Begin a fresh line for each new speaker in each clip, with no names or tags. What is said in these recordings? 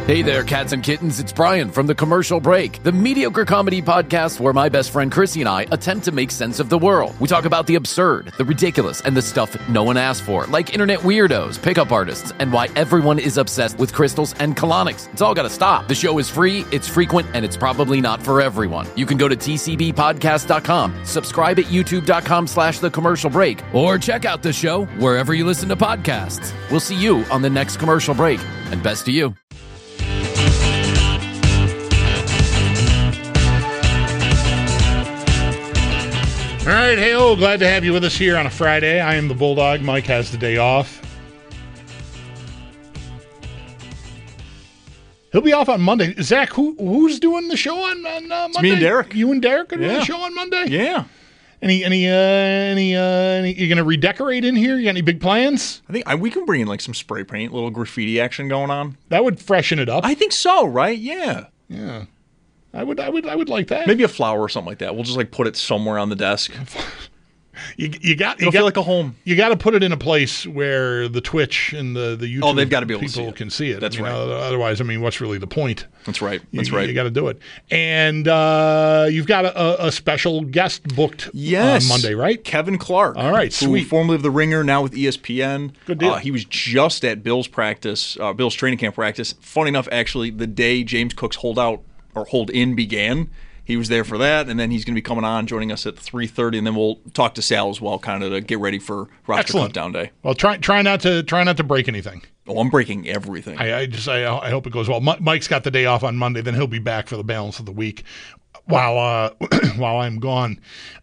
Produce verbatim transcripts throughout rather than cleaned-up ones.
Hey there, cats and kittens. It's Brian from The Commercial Break, the mediocre comedy podcast where my best friend Chrissy and I attempt to make sense of the world. We talk about the absurd, the ridiculous, and the stuff no one asked for, like internet weirdos, pickup artists, and why everyone is obsessed with crystals and colonics. It's all got to stop. The show is free, it's frequent, and it's probably not for everyone. You can go to t c b podcast dot com, subscribe at youtube dot com slash The Commercial Break, or check out the show wherever you listen to podcasts. We'll see you on the next Commercial Break, and best to you.
All right, hey, oh, glad to have you with us here on a Friday. I am the Bulldog. Mike has the day off. He'll be off on Monday. Zach, who who's doing the show on, on uh, Monday?
It's me and Derek.
You and Derek are doing
yeah.
the show on Monday?
Yeah.
Any, any, uh, any, uh, any you going to redecorate in here? You got any big plans?
I think I, we can bring in like some spray paint, little graffiti action going on.
That would freshen it up.
I think so, right? Yeah.
Yeah. I would, I would, I would like that.
Maybe a flower or something like that. We'll just like put it somewhere on the desk.
You, you got, you
It'll
got,
feel like a home.
You got to put it in a place where the Twitch and the the YouTube
oh, they've got to be able
people
to see it.
can see it.
That's
I mean,
right.
Otherwise, I mean, what's really the point?
That's right. That's
you,
right.
You got to do it. And uh, you've got a, a special guest booked
yes.
on Monday, right?
Kevin Clark.
All right,
who
sweet.
Formerly of The Ringer, now with E S P N.
Good deal.
Uh, he was just at Bill's practice, uh, Bill's training camp practice. Funny enough, actually, the day James Cook's holdout or hold in began. He was there for that, and then he's going to be coming on, joining us at three thirty, and then we'll talk to Sal as well, kind of to get ready for roster
Excellent.
countdown day.
Well, try try not to try not to break anything.
Oh, I'm breaking everything.
I, I just I, I hope it goes well. Mike's got the day off on Monday, then he'll be back for the balance of the week while uh, while I'm gone.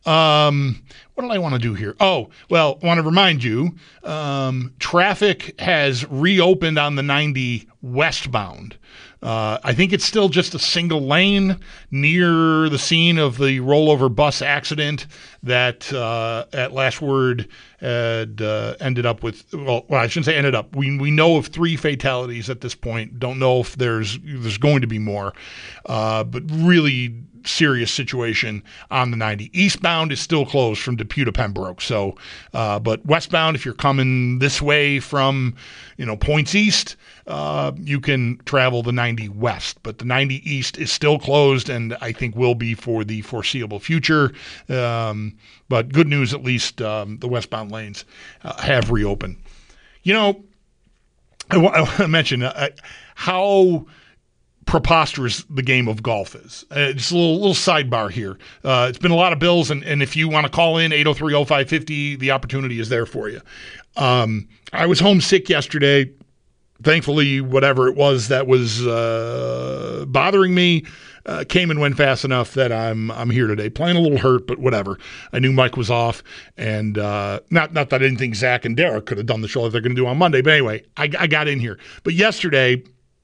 Um, what did I want to do here? Oh, well, I want to remind you, um, traffic has reopened on the ninety westbound. Uh, I think it's still just a single lane near the scene of the rollover bus accident that uh, at last word had uh, ended up with, well, well, I shouldn't say ended up. We we know of three fatalities at this point. Don't know if there's there's going to be more, uh, but really serious situation on the ninety. Eastbound is still closed from Depew to Pembroke. So, uh, but westbound, if you're coming this way from, you know, points east, uh, you can travel the ninety west. But the ninety east is still closed, and I think will be for the foreseeable future. Um, but good news, at least um, the westbound lanes uh, have reopened. You know, I, w- I want to mention uh, how preposterous the game of golf is. Uh, just a little, little sidebar here. Uh, it's been a lot of bills, and, and if you want to call in eight oh three oh five five oh, the opportunity is there for you. Um, I was homesick yesterday. Thankfully, whatever it was that was uh, bothering me uh, came and went fast enough that I'm I'm here today. Playing a little hurt, but whatever. I knew Mike was off, and uh, not not that I didn't think Zach and Derek could have done the show that they're going to do on Monday. But anyway, I, I got in here. But yesterday,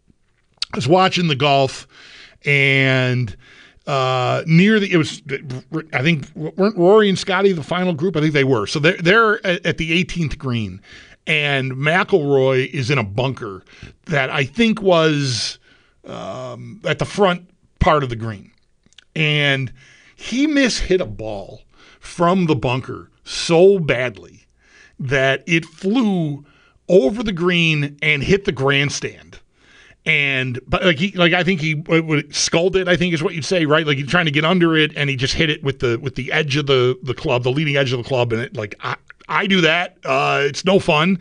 I was watching the golf, and uh, near the, it was, I think, weren't Rory and Scotty the final group? I think they were. So they're, they're at the eighteenth green, and McIlroy is in a bunker that I think was um, at the front part of the green. And he mishit a ball from the bunker so badly that it flew over the green and hit the grandstand. And but like he like I think he would sculled it, I think is what you'd say, right? Like he's trying to get under it, and he just hit it with the with the edge of the the club, the leading edge of the club, and it like I, I do that. Uh, it's no fun.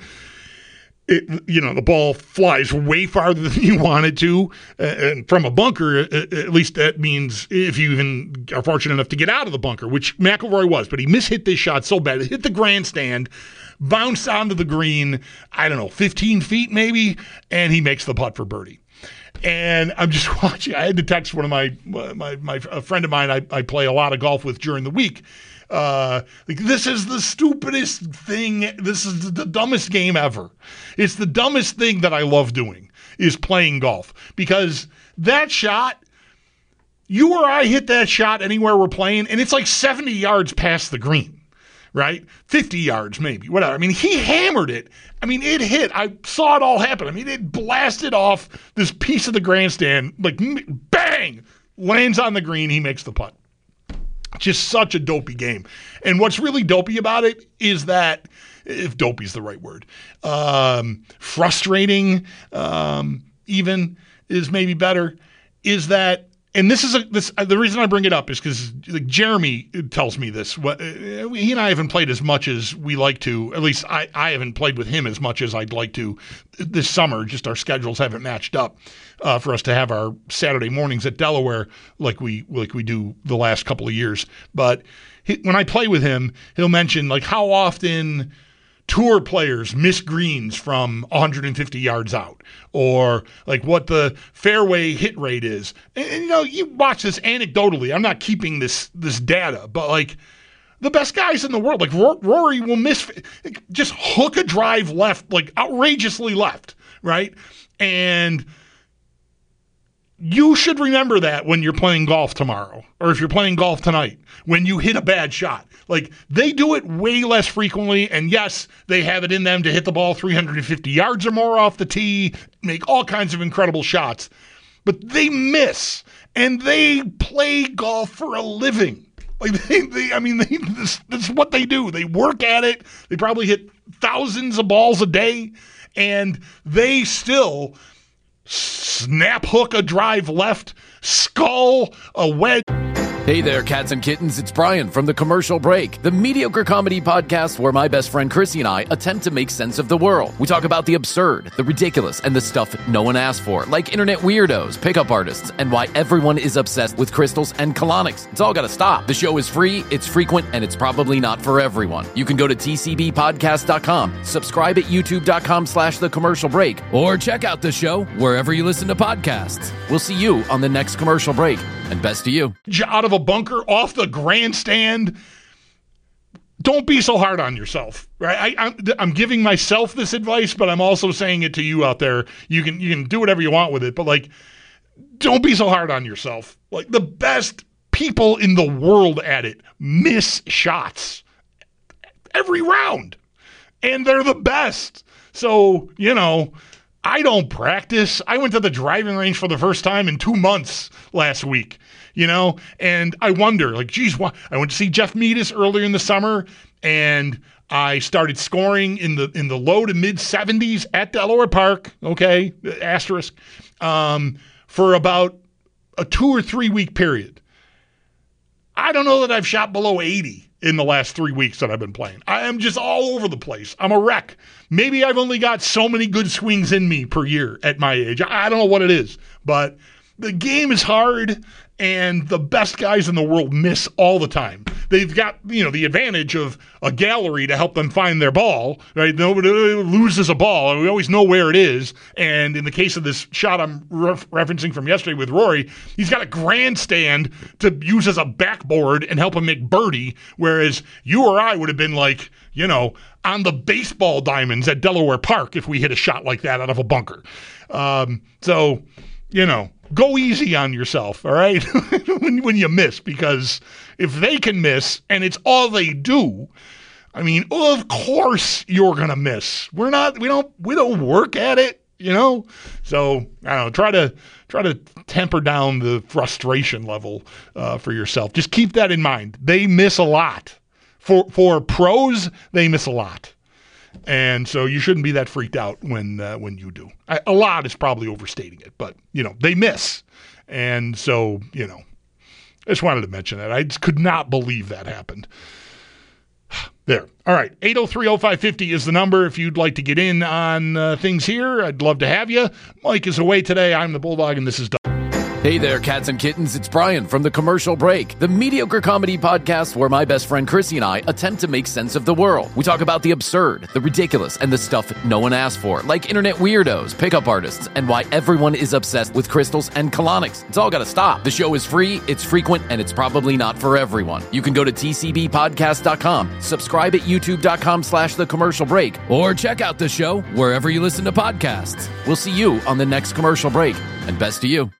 It, you know, the ball flies way farther than you want it to, uh, and from a bunker, uh, at least that means if you even are fortunate enough to get out of the bunker, which McIlroy was, but he mishit this shot so bad, it hit the grandstand, bounced onto the green, I don't know, fifteen feet maybe, and he makes the putt for birdie. And I'm just watching. I had to text one of my my my a friend of mine I, I play a lot of golf with during the week. Uh, like this is the stupidest thing. This is the dumbest game ever. It's the dumbest thing that I love doing is playing golf, because that shot, you or I hit that shot anywhere we're playing, and it's like seventy yards past the green, right? fifty yards maybe, whatever. I mean, he hammered it. I mean, it hit. I saw it all happen. I mean, it blasted off this piece of the grandstand, like bang, lands on the green. He makes the putt. Just such a dopey game. And what's really dopey about it is that, if dopey's the right word, um, frustrating, um, even is maybe better, is that, and this is a, this the reason I bring it up is because like, Jeremy tells me this. What, he and I haven't played as much as we like to. At least I, I haven't played with him as much as I'd like to this summer. Just our schedules haven't matched up uh, for us to have our Saturday mornings at Delaware like we like we do the last couple of years. But he, when I play with him, he'll mention like how often tour players miss greens from one hundred fifty yards out, or like what the fairway hit rate is. And, and you know, you watch this anecdotally. I'm not keeping this this data, but like the best guys in the world, like Rory will miss, just hook a drive left, like outrageously left, right? And you should remember that when you're playing golf tomorrow, or if you're playing golf tonight, when you hit a bad shot. Like, they do it way less frequently, and yes, they have it in them to hit the ball three hundred fifty yards or more off the tee, make all kinds of incredible shots, but they miss, and they play golf for a living. Like, they, they I mean, they, this, this is what they do. They work at it. They probably hit thousands of balls a day, and they still snap hook a drive left, skull a wedge.
Hey there, cats and kittens. It's Brian from The Commercial Break, the mediocre comedy podcast where my best friend Chrissy and I attempt to make sense of the world. We talk about the absurd, the ridiculous, and the stuff no one asked for, like internet weirdos, pickup artists, and why everyone is obsessed with crystals and colonics. It's all got to stop. The show is free, it's frequent, and it's probably not for everyone. You can go to T C B podcast dot com, subscribe at youtube dot com slash The Commercial Break, or check out the show wherever you listen to podcasts. We'll see you on the next commercial break, and best to you.
Out of a bunker off the grandstand. Don't be so hard on yourself, right? I, I'm, I'm giving myself this advice, but I'm also saying it to you out there. You can you can do whatever you want with it, but like, don't be so hard on yourself. Like, the best people in the world at it miss shots every round, and they're the best. So, you know, I don't practice. I went to the driving range for the first time in two months last week. You know, and I wonder, like, geez, why? I went to see Jeff Meadis earlier in the summer, and I started scoring in the in the low to mid seventies at Delaware Park. Okay, asterisk, um, for about a two or three week period. I don't know that I've shot below eighty in the last three weeks that I've been playing. I am just all over the place. I'm a wreck. Maybe I've only got so many good swings in me per year at my age. I don't know what it is, but the game is hard. And the best guys in the world miss all the time. They've got, you know, the advantage of a gallery to help them find their ball, right? Nobody loses a ball, and we always know where it is. And in the case of this shot I'm ref- referencing from yesterday with Rory, he's got a grandstand to use as a backboard and help him make birdie, whereas you or I would have been like, you know, on the baseball diamonds at Delaware Park if we hit a shot like that out of a bunker. Um, so, you know, go easy on yourself, all right, when, when you miss, because if they can miss and it's all they do, I mean, of course you're going to miss. We're not, we don't, we don't work at it, you know? So, I don't know, try to, try to temper down the frustration level uh, for yourself. Just keep that in mind. They miss a lot. For, for pros, they miss a lot. And so you shouldn't be that freaked out when uh, when you do. I, a lot is probably overstating it, but, you know, they miss. And so, you know, I just wanted to mention that. I just could not believe that happened. There. All right. eight oh three oh five fifty is the number if you'd like to get in on uh, things here. I'd love to have you. Mike is away today. I'm the Bulldog, and this is Doug.
Hey there, cats and kittens. It's Brian from The Commercial Break, the mediocre comedy podcast where my best friend Chrissy and I attempt to make sense of the world. We talk about the absurd, the ridiculous, and the stuff no one asked for, like internet weirdos, pickup artists, and why everyone is obsessed with crystals and colonics. It's all got to stop. The show is free, it's frequent, and it's probably not for everyone. You can go to T C B podcast dot com, subscribe at youtube dot com slash The Commercial Break, or check out the show wherever you listen to podcasts. We'll see you on the next commercial break, and best to you.